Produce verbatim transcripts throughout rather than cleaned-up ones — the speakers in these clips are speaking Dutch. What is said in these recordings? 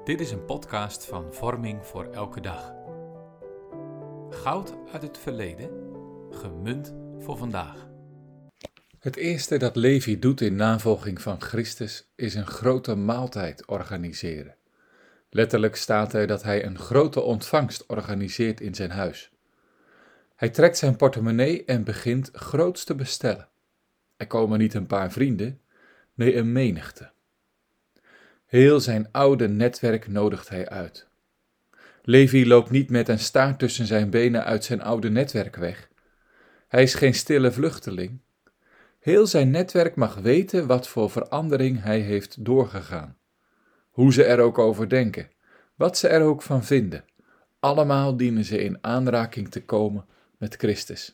Dit is een podcast van Vorming voor elke dag. Goud uit het verleden, gemunt voor vandaag. Het eerste dat Levi doet in navolging van Christus is een grote maaltijd organiseren. Letterlijk staat er dat hij een grote ontvangst organiseert in zijn huis. Hij trekt zijn portemonnee en begint groots te bestellen. Er komen niet een paar vrienden, nee een menigte. Heel zijn oude netwerk nodigt hij uit. Levi loopt niet met een staart tussen zijn benen uit zijn oude netwerk weg. Hij is geen stille vluchteling. Heel zijn netwerk mag weten wat voor verandering hij heeft doorgegaan. Hoe ze er ook over denken, wat ze er ook van vinden. Allemaal dienen ze in aanraking te komen met Christus.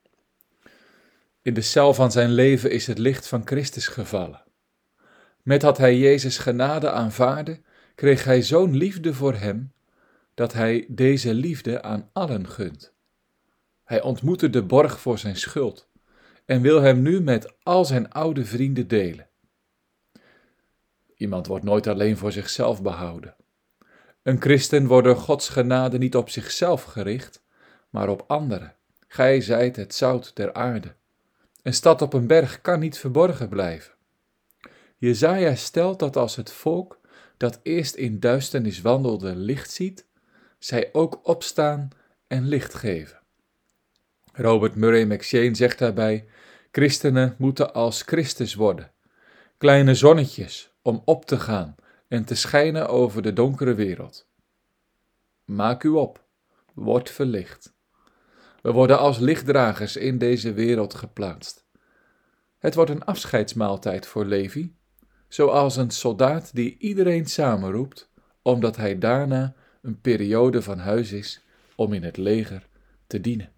In de cel van zijn leven is het licht van Christus gevallen. Met dat hij Jezus' genade aanvaardde, kreeg hij zo'n liefde voor hem, dat hij deze liefde aan allen gunt. Hij ontmoette de borg voor zijn schuld en wil hem nu met al zijn oude vrienden delen. Iemand wordt nooit alleen voor zichzelf behouden. Een christen wordt door Gods genade niet op zichzelf gericht, maar op anderen. Gij zijt het zout der aarde. Een stad op een berg kan niet verborgen blijven. Jesaja stelt dat als het volk dat eerst in duisternis wandelde licht ziet, zij ook opstaan en licht geven. Robert Murray M'Cheyne zegt daarbij: christenen moeten als Christus worden, kleine zonnetjes om op te gaan en te schijnen over de donkere wereld. Maak u op, word verlicht. We worden als lichtdragers in deze wereld geplaatst. Het wordt een afscheidsmaaltijd voor Levi, zoals een soldaat die iedereen samenroept, omdat hij daarna een periode van huis is om in het leger te dienen.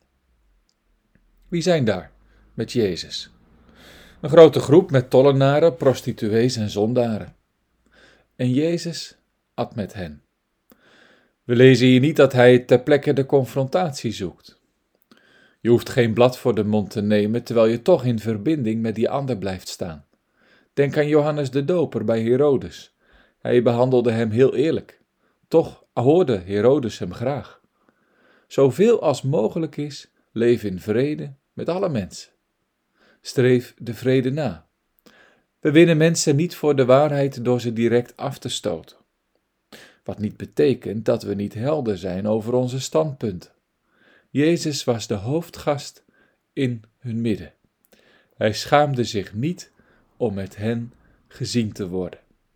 Wie zijn daar met Jezus? Een grote groep met tollenaren, prostituees en zondaren. En Jezus at met hen. We lezen hier niet dat hij ter plekke de confrontatie zoekt. Je hoeft geen blad voor de mond te nemen, terwijl je toch in verbinding met die ander blijft staan. Denk aan Johannes de Doper bij Herodes. Hij behandelde hem heel eerlijk. Toch hoorde Herodes hem graag. Zoveel als mogelijk is, leef in vrede met alle mensen. Streef de vrede na. We winnen mensen niet voor de waarheid door ze direct af te stoten. Wat niet betekent dat we niet helder zijn over onze standpunten. Jezus was de hoofdgast in hun midden. Hij schaamde zich niet om met hen gezien te worden.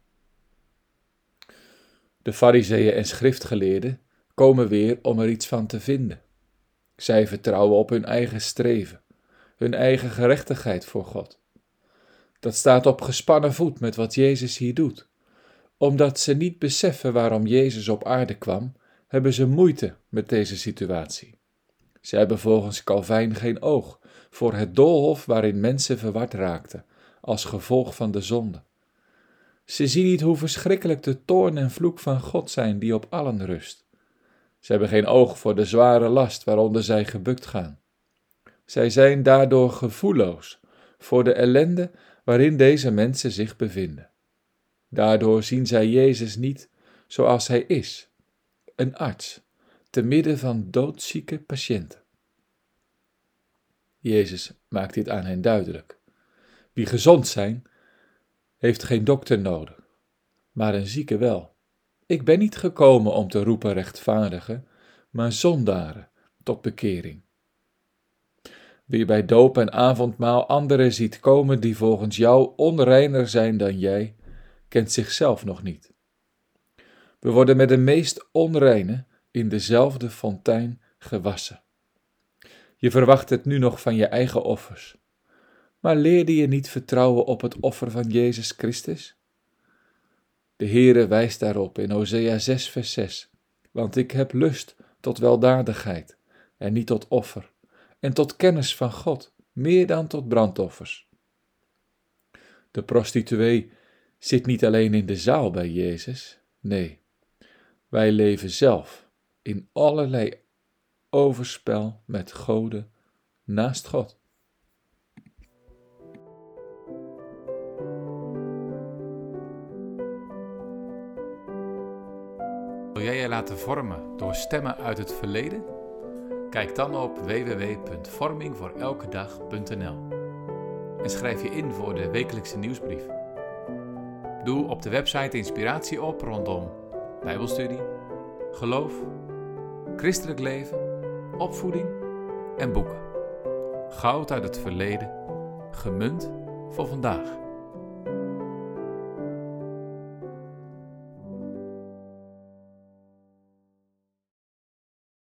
De farizeeën en schriftgeleerden komen weer om er iets van te vinden. Zij vertrouwen op hun eigen streven, hun eigen gerechtigheid voor God. Dat staat op gespannen voet met wat Jezus hier doet. Omdat ze niet beseffen waarom Jezus op aarde kwam, hebben ze moeite met deze situatie. Ze hebben volgens Calvijn geen oog voor het doolhof waarin mensen verward raakten, als gevolg van de zonde. Ze zien niet hoe verschrikkelijk de toorn en vloek van God zijn die op allen rust. Ze hebben geen oog voor de zware last waaronder zij gebukt gaan. Zij zijn daardoor gevoelloos voor de ellende waarin deze mensen zich bevinden. Daardoor zien zij Jezus niet zoals hij is, een arts, te midden van doodzieke patiënten. Jezus maakt dit aan hen duidelijk. Wie gezond zijn, heeft geen dokter nodig, maar een zieke wel. Ik ben niet gekomen om te roepen rechtvaardigen, maar zondaren tot bekering. Wie bij doop en avondmaal anderen ziet komen die volgens jou onreiner zijn dan jij, kent zichzelf nog niet. We worden met de meest onreine in dezelfde fontein gewassen. Je verwacht het nu nog van je eigen offers, maar leerde je niet vertrouwen op het offer van Jezus Christus? De Heere wijst daarop in Hosea zes vers zes, want ik heb lust tot weldadigheid en niet tot offer, en tot kennis van God, meer dan tot brandoffers. De prostituee zit niet alleen in de zaal bij Jezus, nee, wij leven zelf in allerlei overspel met goden naast God. Wil jij je laten vormen door stemmen uit het verleden? Kijk dan op w w w punt vorming voor elke dag punt n l en schrijf je in voor de wekelijkse nieuwsbrief. Doe op de website inspiratie op rondom Bijbelstudie, geloof, christelijk leven, opvoeding en boeken. Goud uit het verleden, gemunt voor vandaag.